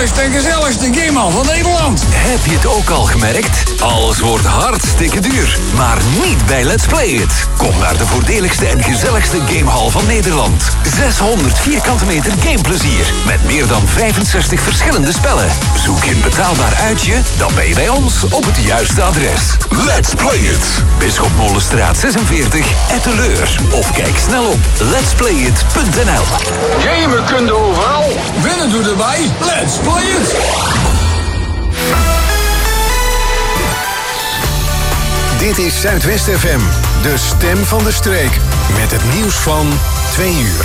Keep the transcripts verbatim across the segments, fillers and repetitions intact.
grootste en gezelligste gamehal van Nederland. Heb je het ook al gemerkt? Alles wordt hartstikke duur. Maar niet bij Let's Play It. Kom naar de voordeligste en gezelligste gamehal van Nederland. zeshonderd vierkante meter gameplezier. Met meer dan vijfenzestig verschillende spellen. Zoek je een betaalbaar uitje? Dan ben je bij ons op het juiste adres. Let's Play It. Bisschopmolenstraat zesenveertig, Etteleur. Of kijk snel op letsplayit punt n l. Gamen kun je overal. Winnen doe erbij. Let's Play It. Dit is Zuidwest F M, de stem van de streek. Met het nieuws van twee uur.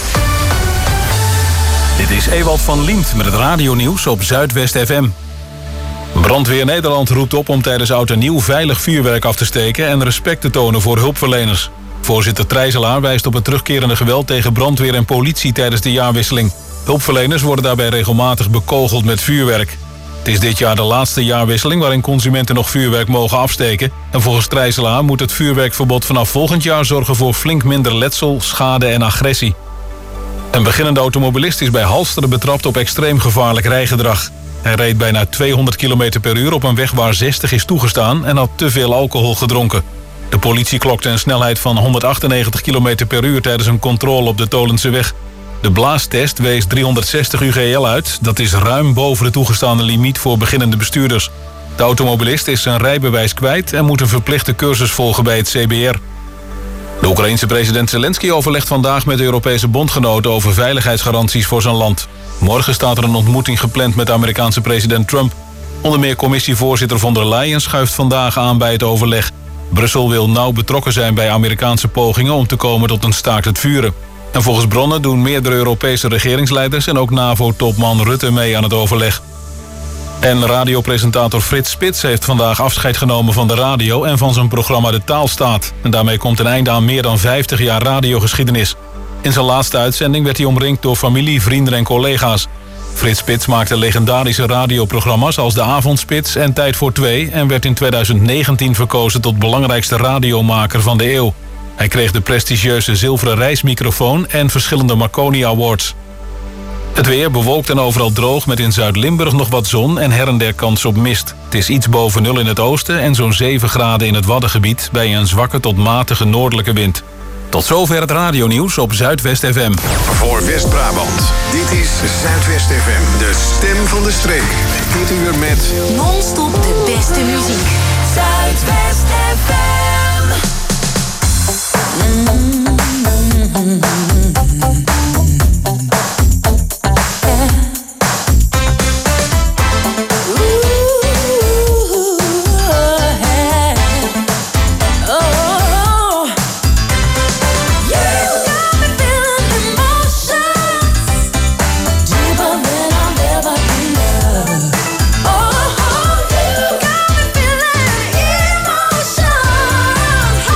Dit is Ewald van Liemt met het radionieuws op Zuidwest F M. Brandweer Nederland roept op om tijdens Oud en Nieuw veilig vuurwerk af te steken en respect te tonen voor hulpverleners. Voorzitter Trijselaar wijst op het terugkerende geweld tegen brandweer en politie tijdens de jaarwisseling. Hulpverleners worden daarbij regelmatig bekogeld met vuurwerk. Het is dit jaar de laatste jaarwisseling waarin consumenten nog vuurwerk mogen afsteken. En volgens Trijselaar moet het vuurwerkverbod vanaf volgend jaar zorgen voor flink minder letsel, schade en agressie. Een beginnende automobilist is bij Halsteren betrapt op extreem gevaarlijk rijgedrag. Hij reed bijna tweehonderd kilometer per uur op een weg waar zestig is toegestaan en had te veel alcohol gedronken. De politie klokte een snelheid van honderdachtennegentig kilometer per uur tijdens een controle op de Tolense weg. De blaastest wees driehonderdzestig U G L uit. Dat is ruim boven de toegestane limiet voor beginnende bestuurders. De automobilist is zijn rijbewijs kwijt en moet een verplichte cursus volgen bij het C B R. De Oekraïense president Zelensky overlegt vandaag met de Europese bondgenoten over veiligheidsgaranties voor zijn land. Morgen staat er een ontmoeting gepland met de Amerikaanse president Trump. Onder meer commissievoorzitter von der Leyen schuift vandaag aan bij het overleg. Brussel wil nauw betrokken zijn bij Amerikaanse pogingen om te komen tot een staakt het vuren. En volgens bronnen doen meerdere Europese regeringsleiders en ook NAVO-topman Rutte mee aan het overleg. En radiopresentator Frits Spits heeft vandaag afscheid genomen van de radio en van zijn programma De Taalstaat. En daarmee komt een einde aan meer dan vijftig jaar radiogeschiedenis. In zijn laatste uitzending werd hij omringd door familie, vrienden en collega's. Frits Spits maakte legendarische radioprogramma's als De Avondspits en Tijd voor Twee en werd in tweeduizend negentien verkozen tot belangrijkste radiomaker van de eeuw. Hij kreeg de prestigieuze zilveren reismicrofoon en verschillende Marconi Awards. Het weer bewolkt en overal droog met in Zuid-Limburg nog wat zon en her en der kans op mist. Het is iets boven nul in het oosten en zo'n zeven graden in het Waddengebied bij een zwakke tot matige noordelijke wind. Tot zover het radionieuws op Zuidwest F M. Voor West-Brabant, dit is Zuidwest F M, de stem van de streek. Dit uur met non-stop de beste muziek. Zuidwest F M. Mm-hmm. Oh, you got me feeling emotion.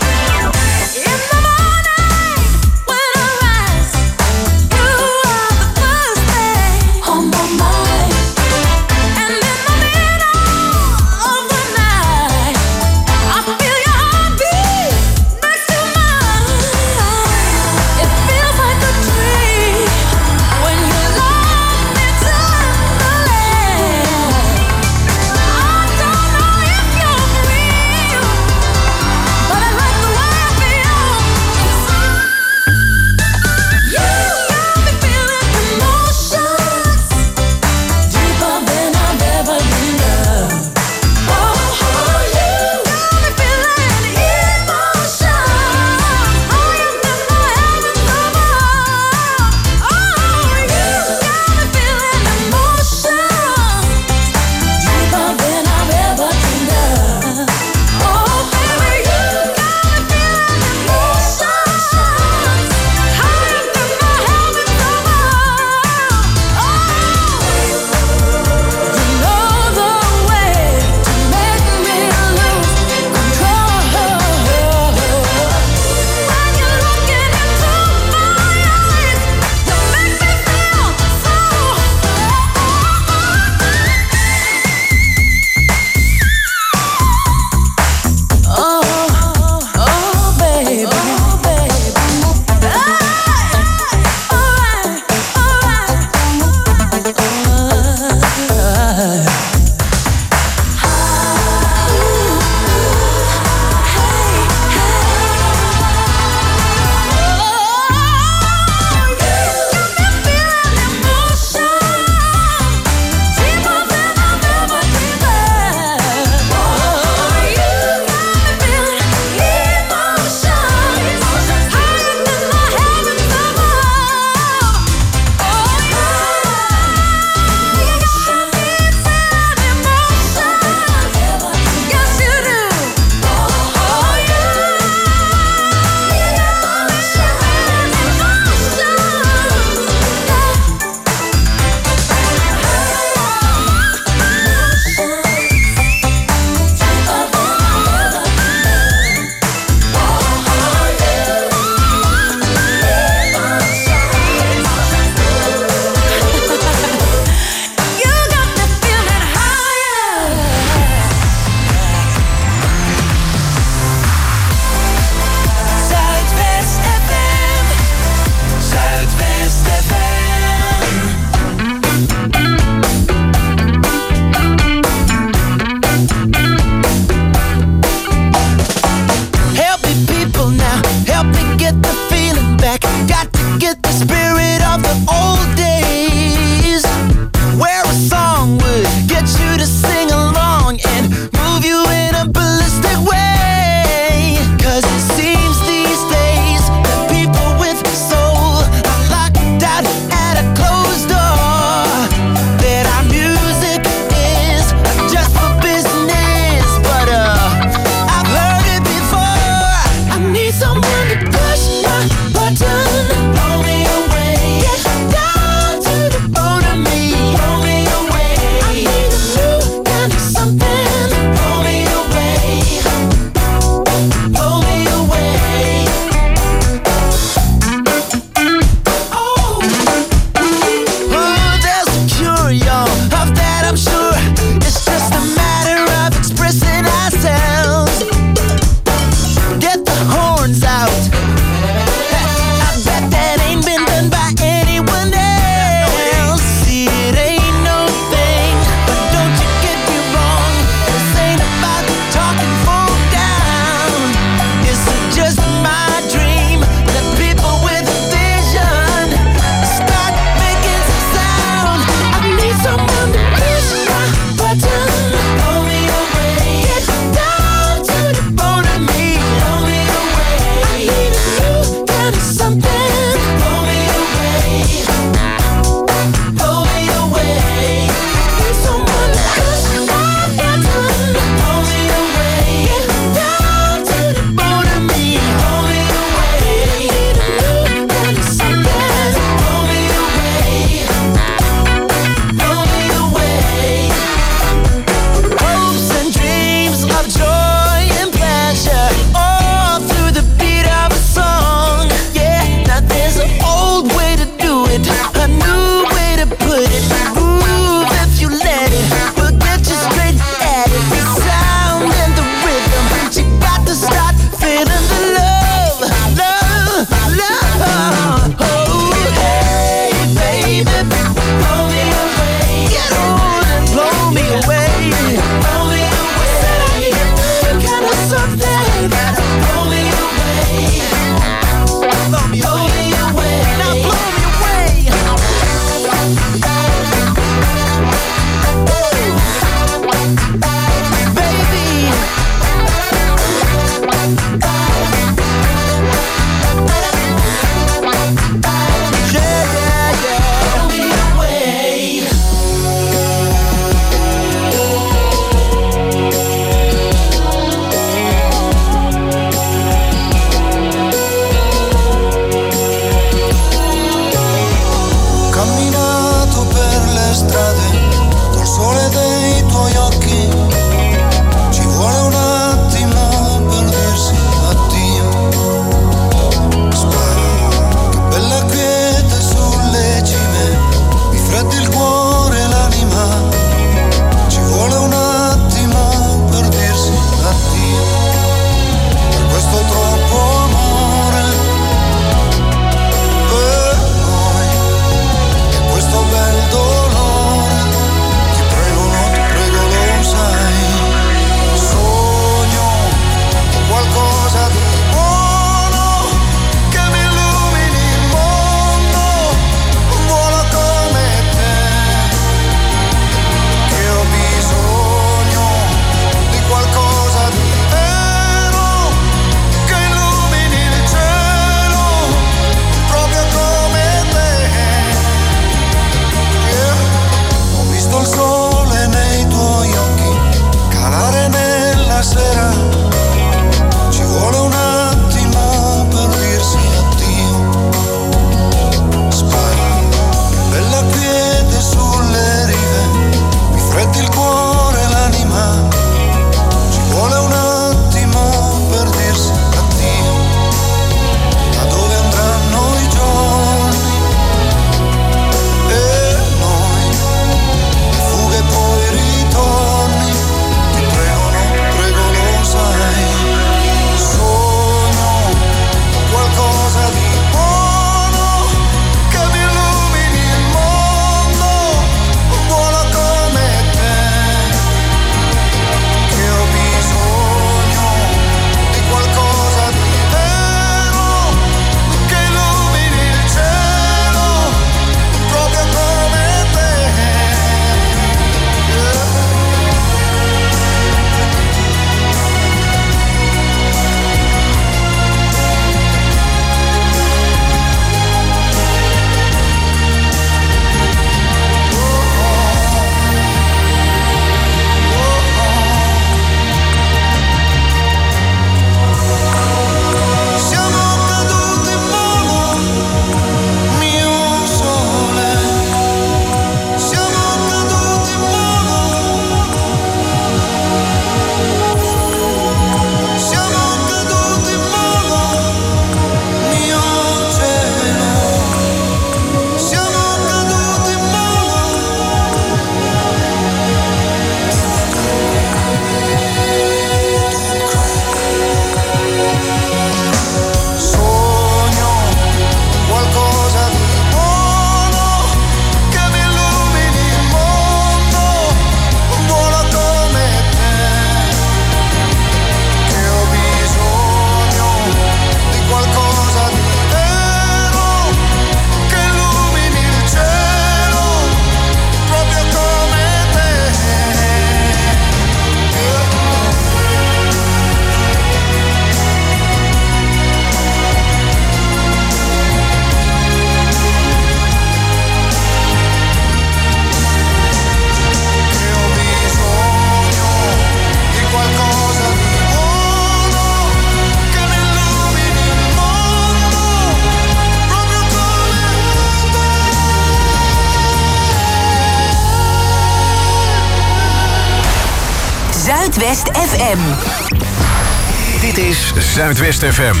Zuidwest F M. Dit is Zuidwest F M.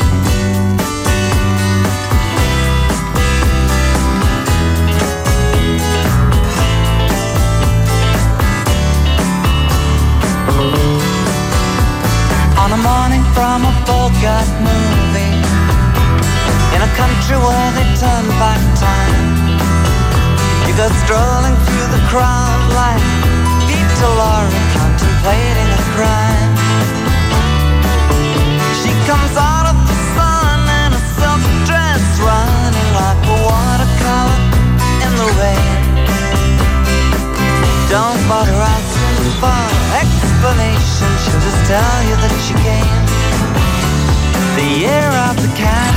On a morning from a Bogart movie, in a country where they turn back time, you go strolling through the crowd like Peter Lorre contemplating a crime. She comes out of the sun in a silk dress, running like a watercolor in the rain. Don't bother asking for explanation, she'll just tell you that she came the year of the cat.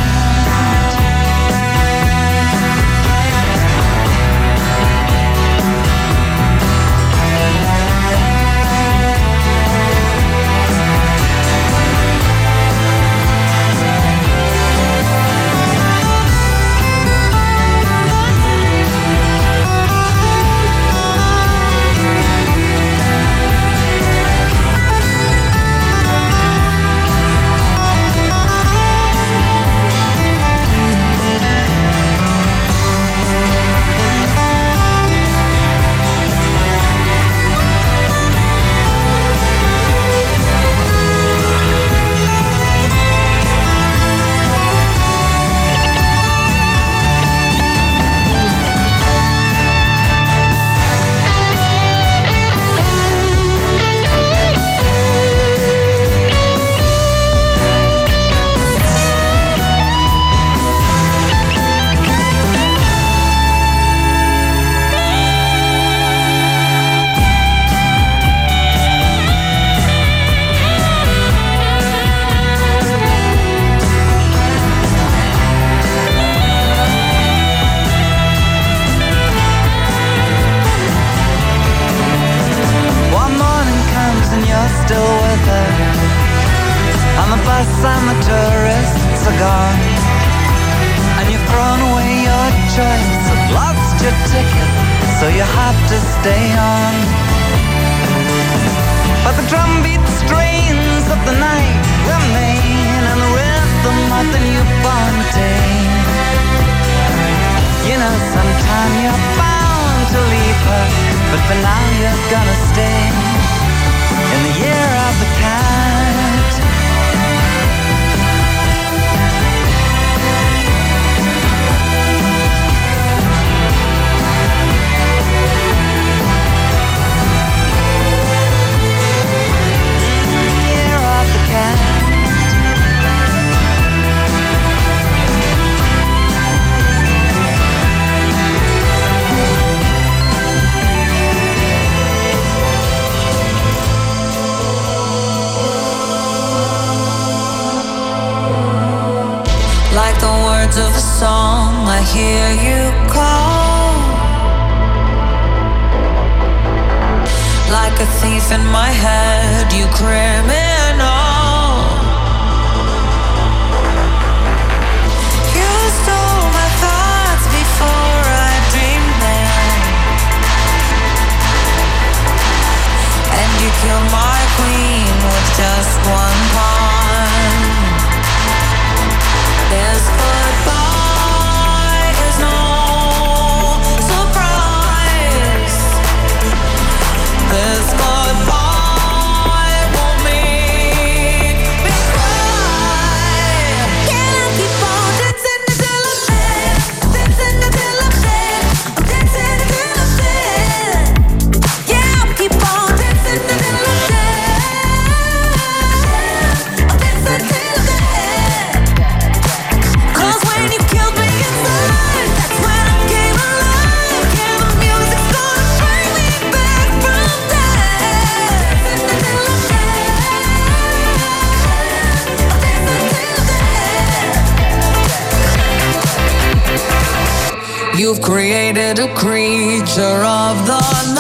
You've created a creature of the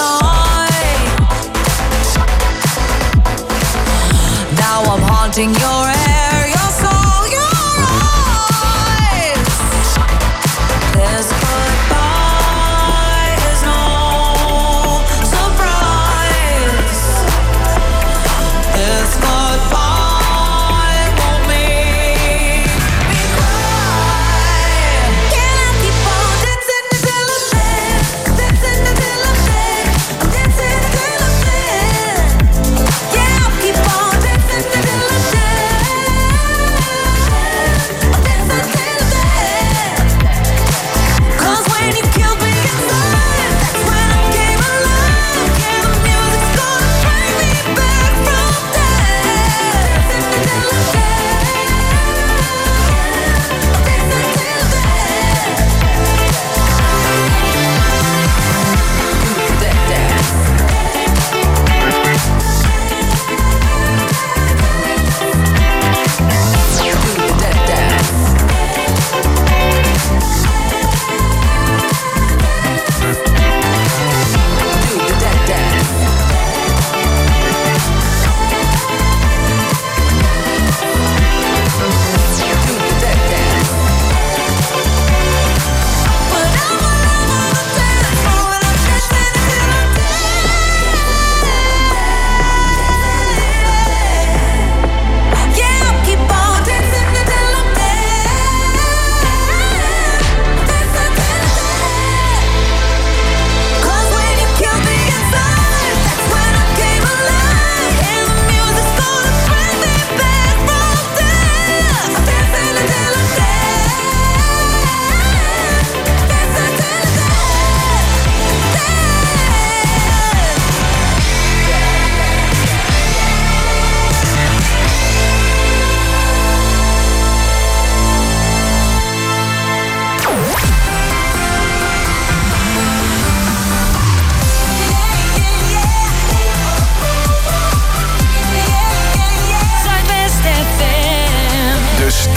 night. Now I'm haunting your air, your soul, your eyes. This goodbye is no surprise.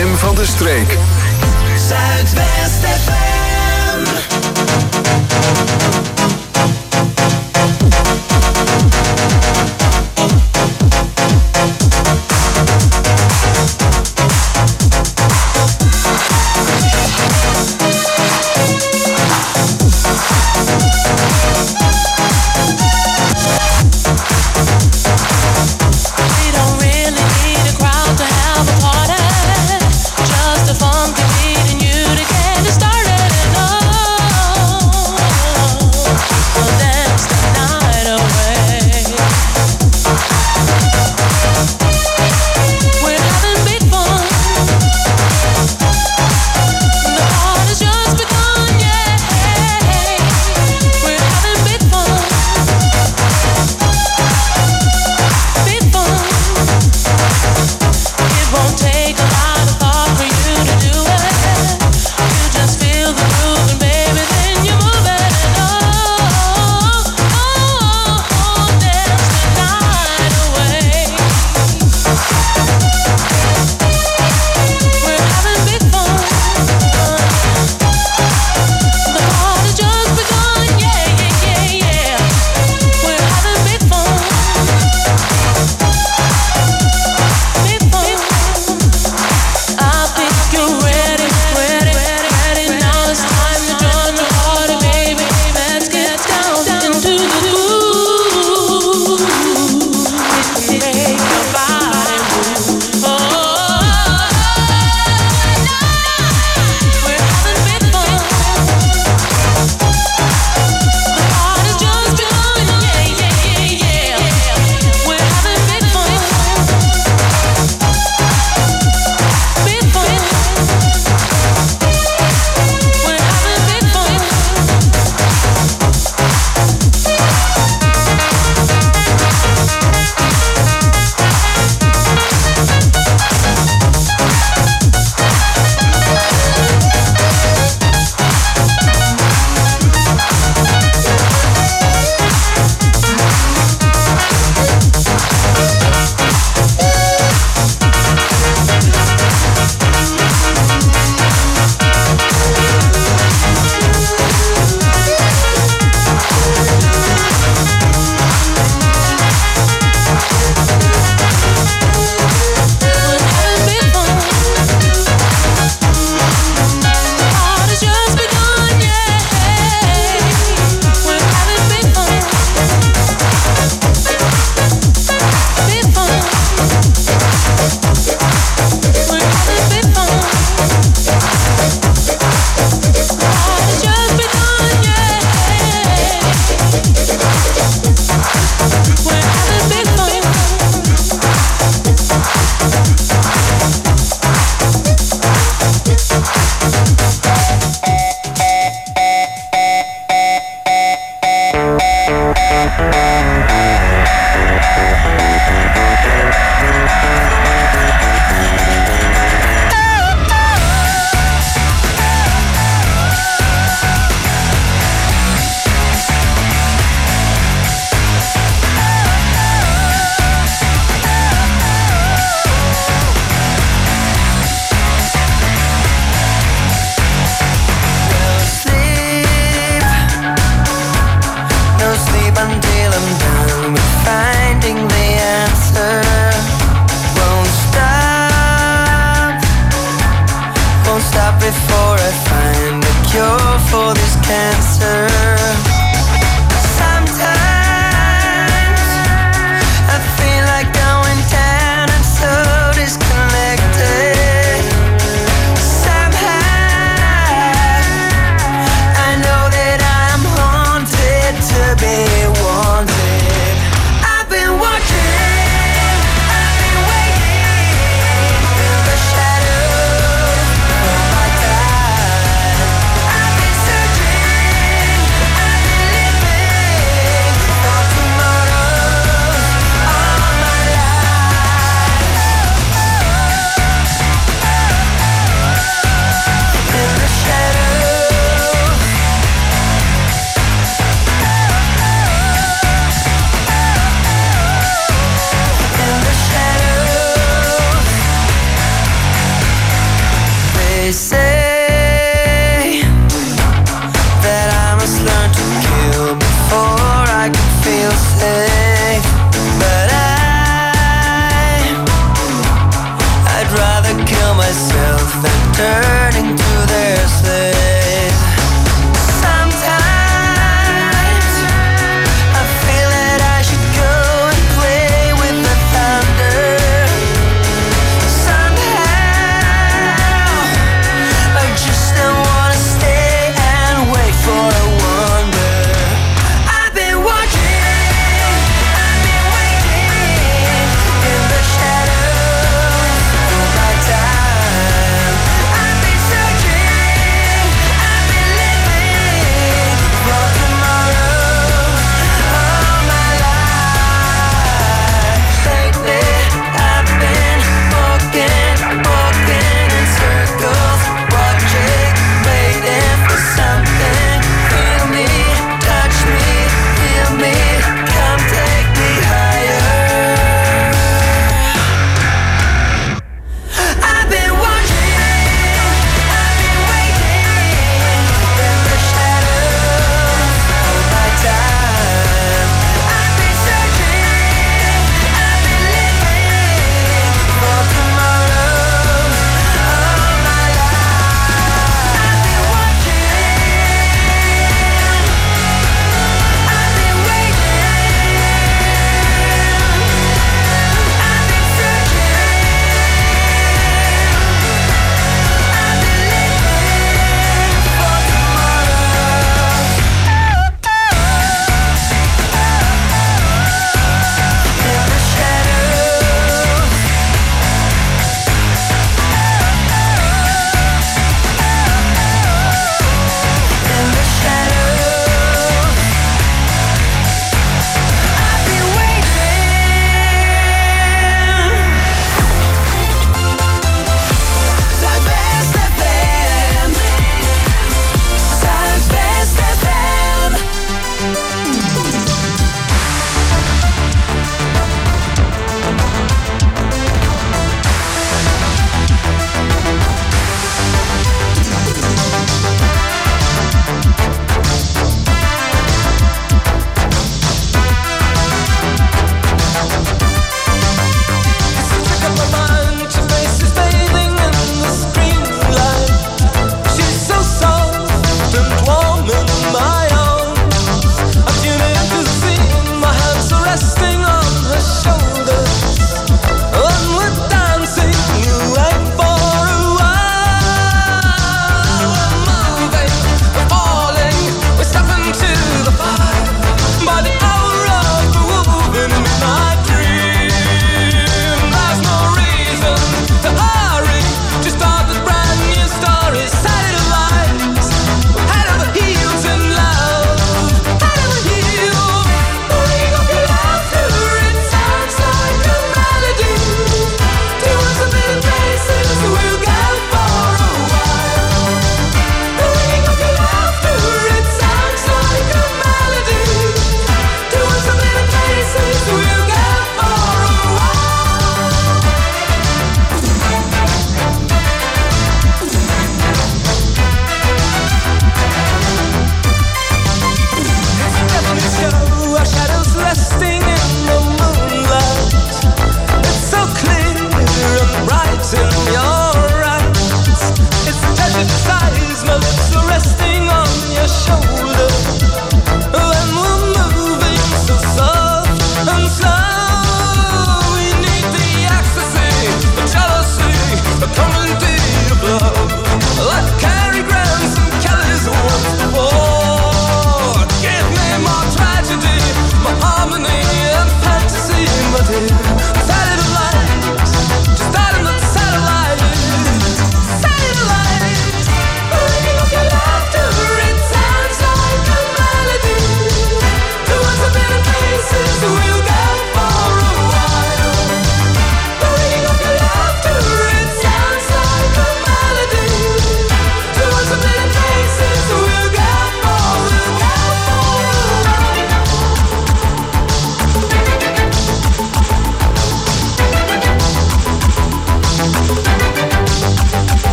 stem van de streek. Zuidwest F M. Until I'm done with finding the answer.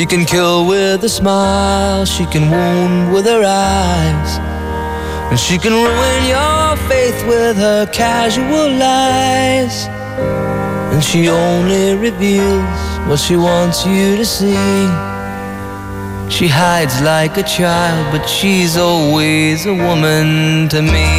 She can kill with a smile, she can wound with her eyes, and she can ruin your faith with her casual lies. And she only reveals what she wants you to see. She hides like a child, but she's always a woman to me.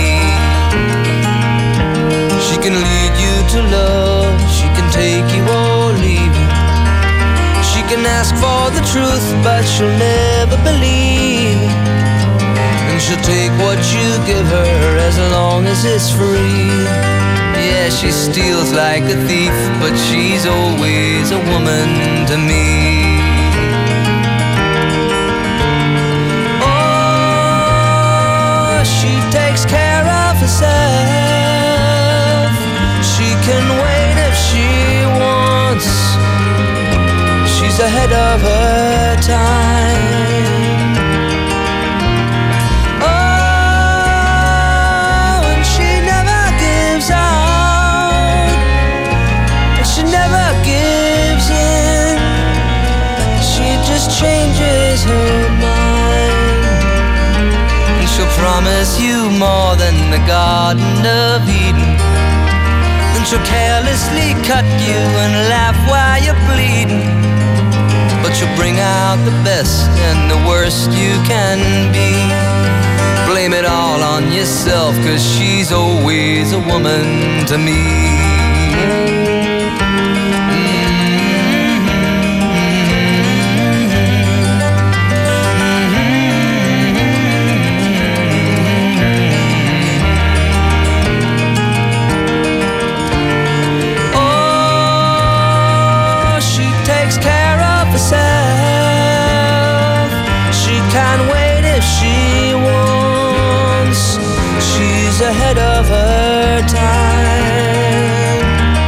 She can lead you to love, she can take you or leave you. She can ask for the truth, but she'll never believe. And she'll take what you give her as long as it's free. Yeah, she steals like a thief, but she's always a woman to me. She takes care of herself. She can wait if she wants. She's ahead of her time. Oh, and she never gives out. She never gives in. She just changes her mind. She'll promise you more than the Garden of Eden. Then she'll carelessly cut you and laugh while you're bleeding. But she'll bring out the best and the worst you can be. Blame it all on yourself, 'cause she's always a woman to me. Ahead of her time.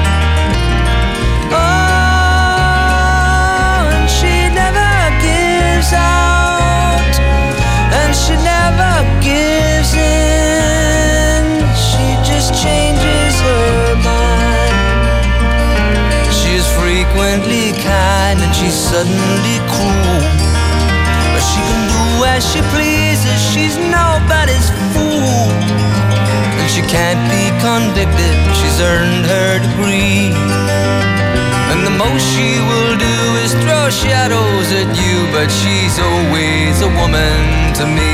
Oh, and she never gives out, and she never gives in. She just changes her mind. She is frequently kind and she's suddenly cruel, but she can do as she pleases. She's nobody's fool. She can't be convicted, she's earned her degree. And the most she will do is throw shadows at you, but she's always a woman to me.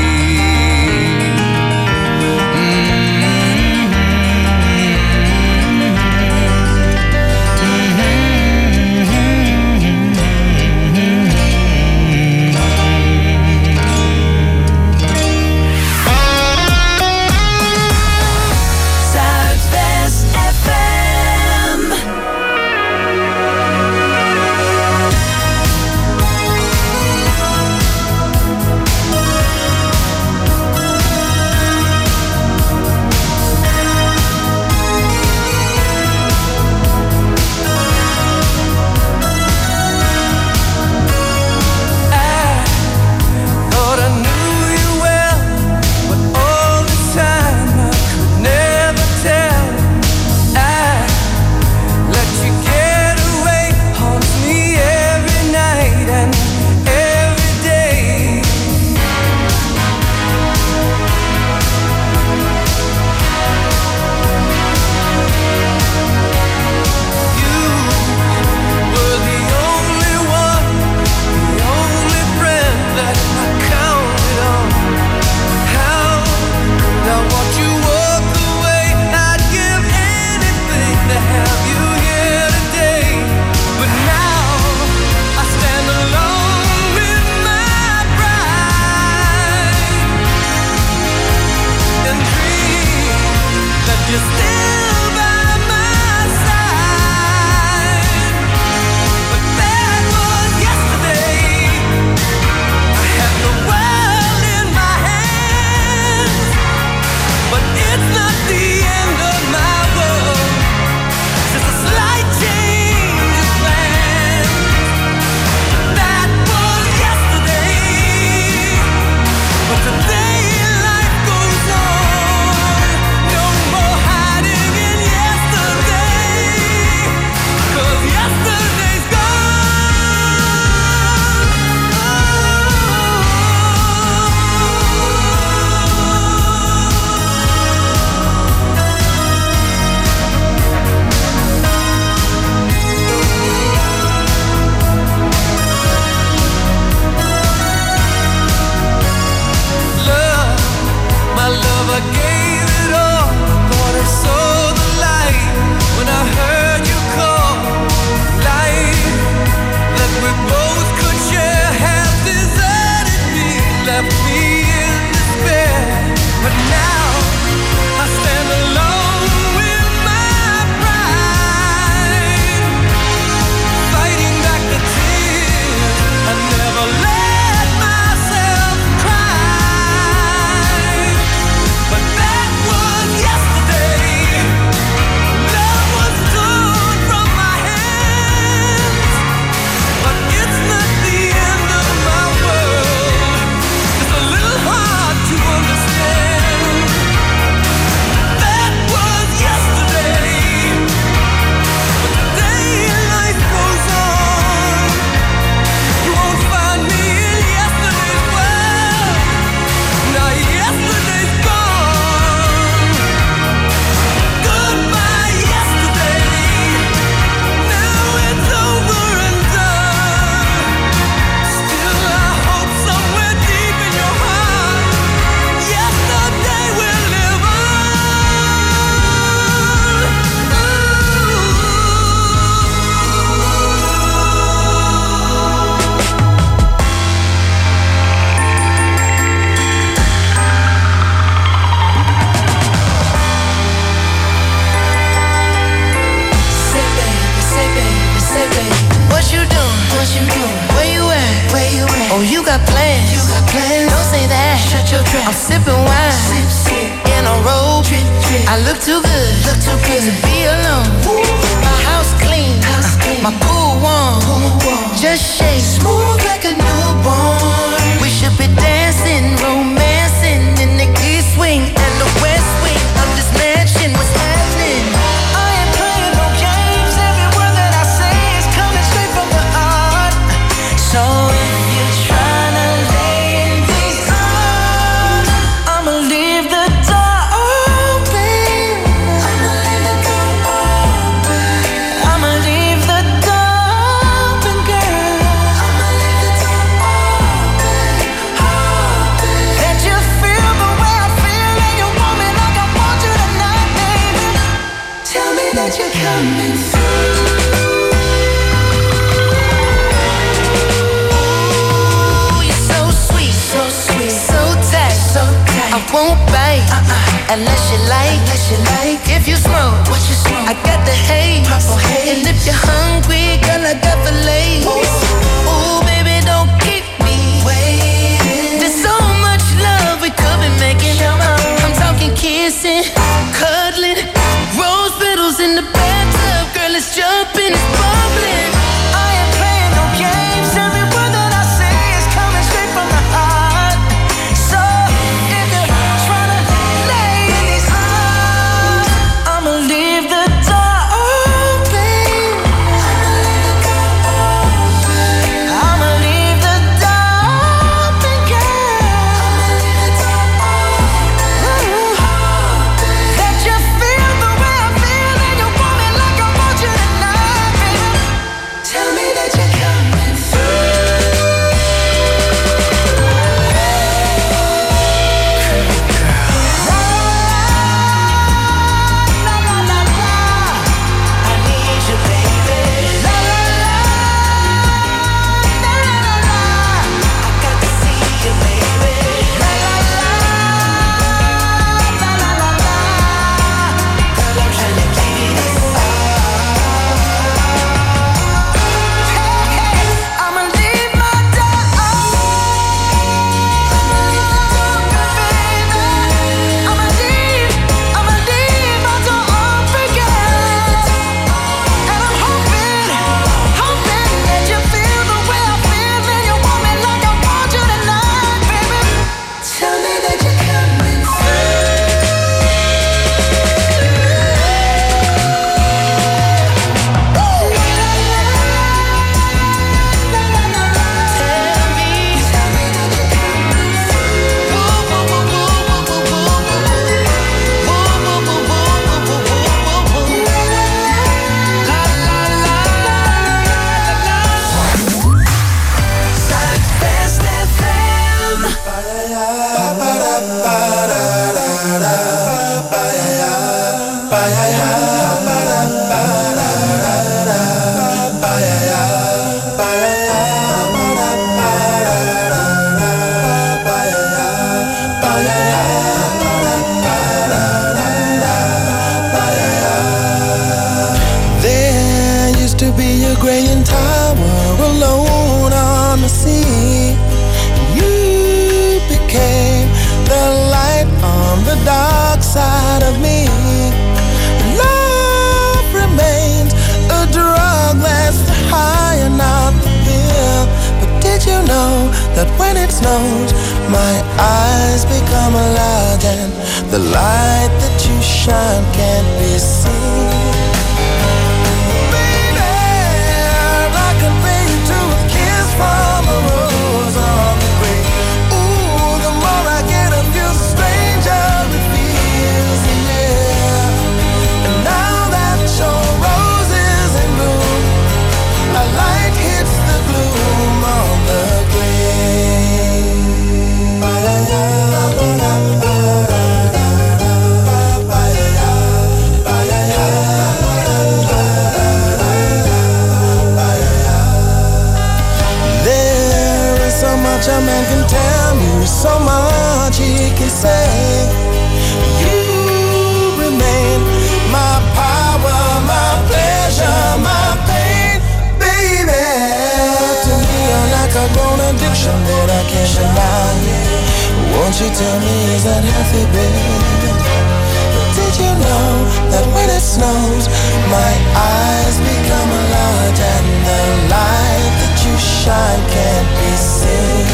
I'm sipping wine in a robe. I look too good, look too good to be alone. My house clean, my pool warm. Just shake smooth like a newborn. We should be dancing, romancing in the east wing and the west wing of this mansion. What's happening? I ain't playing no games. Every word that I say is coming straight from the heart. So if you're trying to lay in these arms, I'ma leave the door open. I'ma leave the door open. I'ma leave the door open, girl. I'ma leave the door open, open. Let you feel the way I feel, and you want me like I want you tonight, baby. Tell me that you're coming through. You're so sweet, so sweet, so tight, so tight. I won't bite uh-uh. unless you like. Unless you like. If you smoke, what you smoke? I got the haze. Purple haze. And if you're hungry, girl, I got the lace. Ooh, baby, don't keep me waiting. There's so much love we could be making. I'm talking kissing, cuddling, rose petals in the bathtub. Girl, it's jumping, it's bubbling. I ain't playing no games. Every word that I say is coming straight from the heart. So if you're trying to lay in these arms, I'ma leave the door open. I'ma leave the door open, girl. Let you feel the way I feel, and you want me like I want you tonight, baby. Tell me that you're coming through. La, la, la, la. I need you, baby. La, la, la. La, la, la, la. I got to see you, baby. La, la, la. La, la, la, la. Girl, I'm trying to give you this I'ma leave my door open. I'ma leave, I'ma leave my door open, girl. And I'm hoping, hoping that you feel the way I feel, and you want me like I want you tonight, baby. Tell me that you're coming There used to be a graying tower alone on the sea. You became the light on the dark side of me. Love remains a drug that's high and out the pill. But did you know that when it snows, my eyes become large and the light that you shine can't be seen? From a rose on the grave. Ooh, the more I get of you, the stranger it feels, yeah. And now that your rose is in bloom, a light hits the gloom on the grave. A man can tell you so much he can say. You remain my power, my pleasure, my pain, baby. To me, you're like a grown addiction that I can't deny. Won't you tell me, is that healthy, baby? Did you know that when it snows, my eyes become large and the light that you shine can't be seen?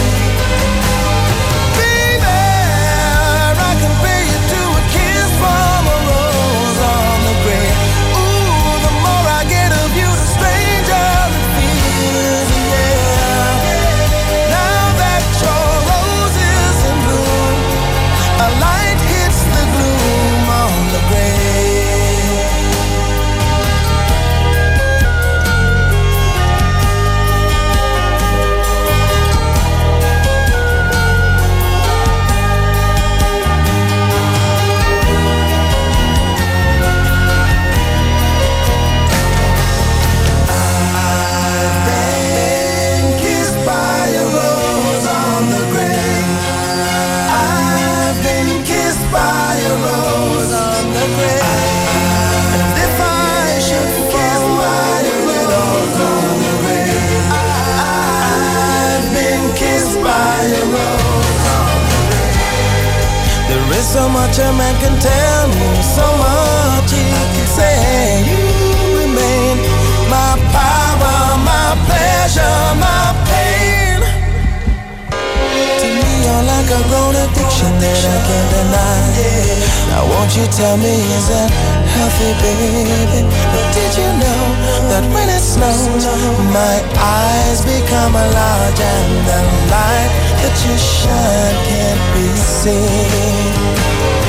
Baby, I compare you to a kiss from a rose on the grave. Ooh, the more I get of you, the stranger it feels, yeah. Now that your rose is in bloom, a light hits the gloom on the grave. So much a man can tell me, so much he can say. You remain my power, my pleasure, my pain. To me, you're like a grown addiction that I can't deny. Now won't you tell me, is that healthy, baby? But did you know that when it snows, my eyes become large and the light that you shine can't be seen?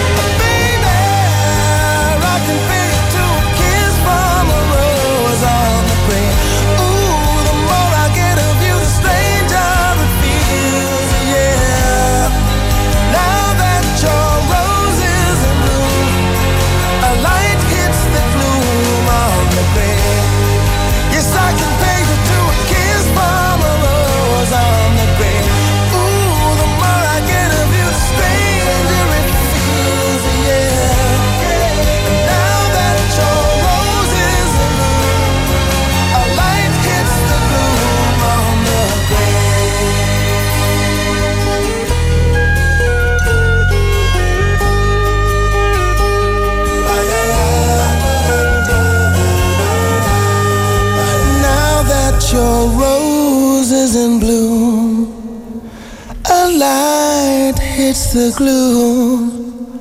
Your rose is in bloom, a light hits the gloom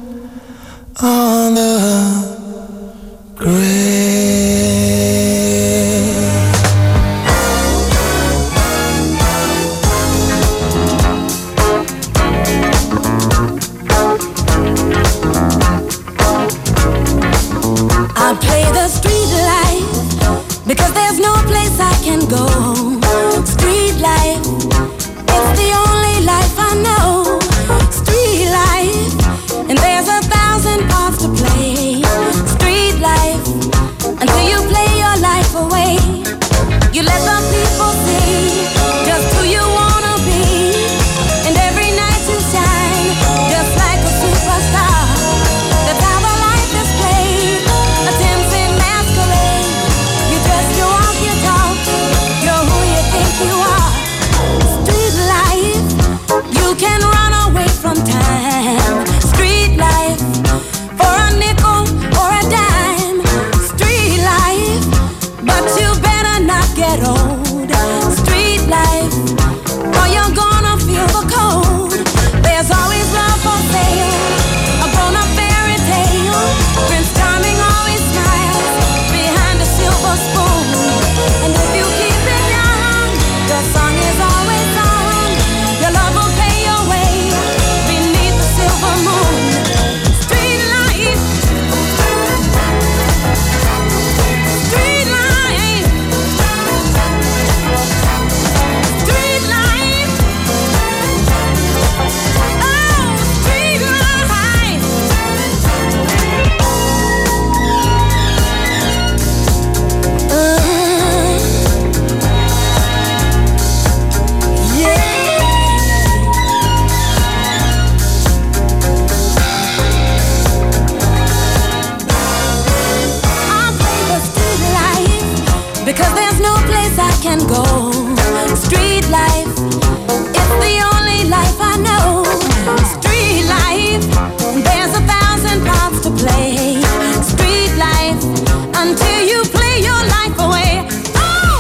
on the grave. I play the street life because there's no place I can go. Street life, it's the only life I know. Street life, and there's a thousand parts to play. Street life, until you play your life away. You let the people see just who you wanna be, and every night you shine just like a superstar. That's how the life is played, a tempting masquerade. You dress, you walk, you talk, you're who you think you are. Street life, you can run away from time. Street life, for a nickel or a dime. Street life, but you better not get old. Street life, or you're gonna feel the cold. There's always love for sale, a grown-up fairy tale. Prince Charming always smiles behind a silver spoon. And if you keep it young, your song is always on. Your love will pay your way beneath the silver moon. Street life, street life, street life. Oh, street life. Uh, yeah. I play the street life because there's no place I can go. Street life, it's the only life I know. life, there's a thousand parts to play. Street life, until you play your life away. Oh!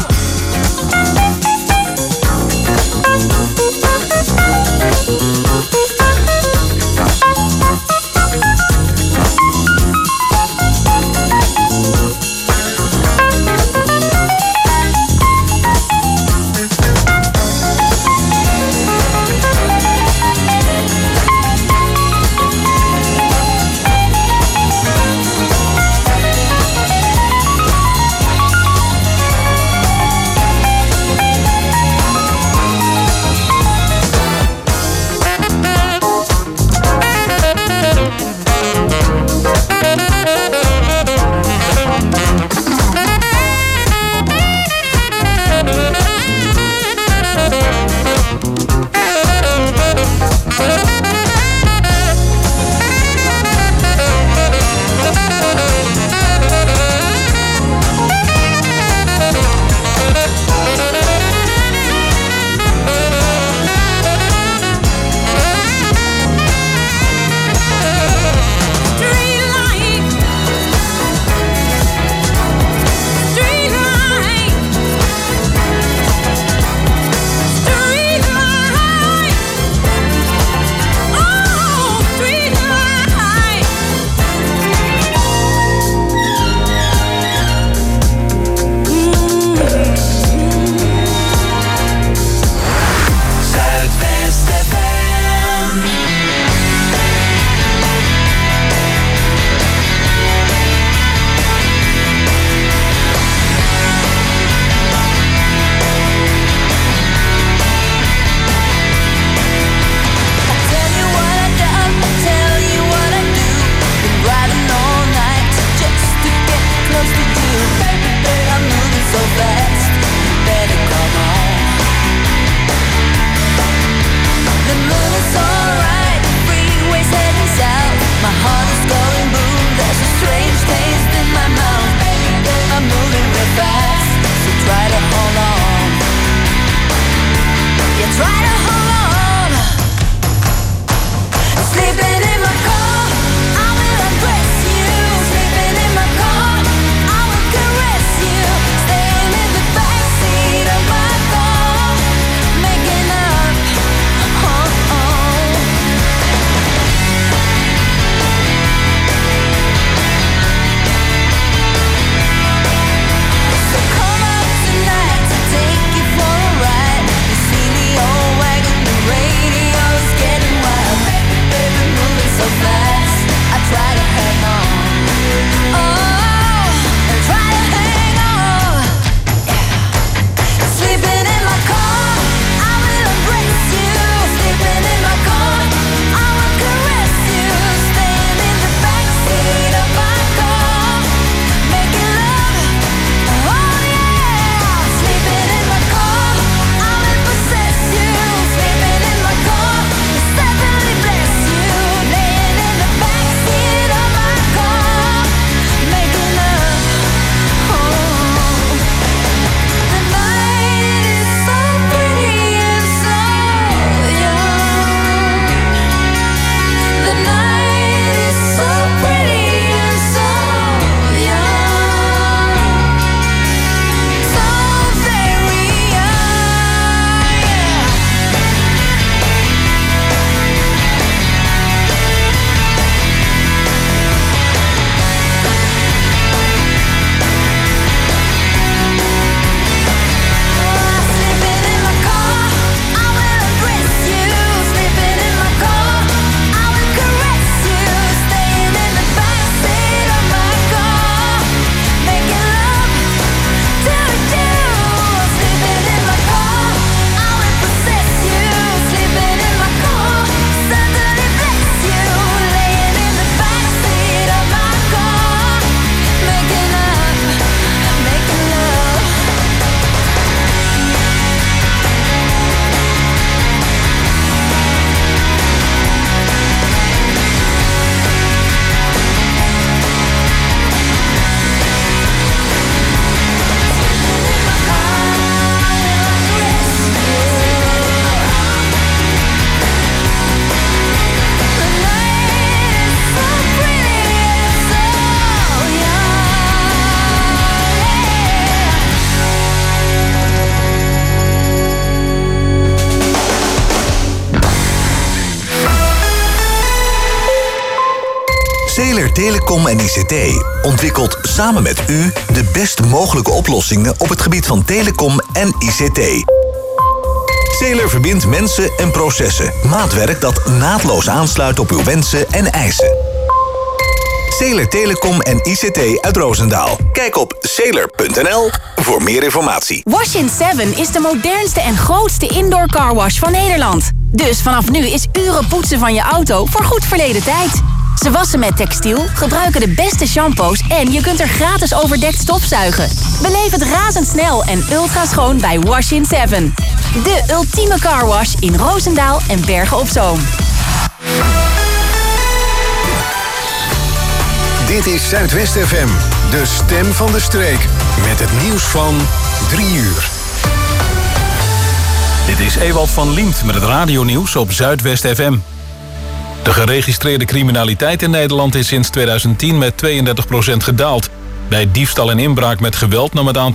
Telecom en I C T ontwikkelt samen met u de best mogelijke oplossingen op het gebied van telecom en I C T. Sailor verbindt mensen en processen. Maatwerk dat naadloos aansluit op uw wensen en eisen. Sailor Telecom en I C T uit Roosendaal. Kijk op sailor punt n l voor meer informatie. Wash in seven is de modernste en grootste indoor carwash van Nederland. Dus vanaf nu is uren poetsen van je auto voor goed verleden tijd. Ze wassen met textiel, gebruiken de beste shampoos en je kunt er gratis overdekt stofzuigen. Beleef het razendsnel en ultra schoon bij Wash in seven. De ultieme carwash in Roosendaal en Bergen op Zoom. Dit is Zuidwest F M, de stem van de streek. Met het nieuws van drie uur. Dit is Ewald van Liemt met het radionieuws op Zuidwest F M. De geregistreerde criminaliteit in Nederland is sinds tweeduizend tien met tweeëndertig procent gedaald. Bij diefstal en inbraak met geweld nam het aantal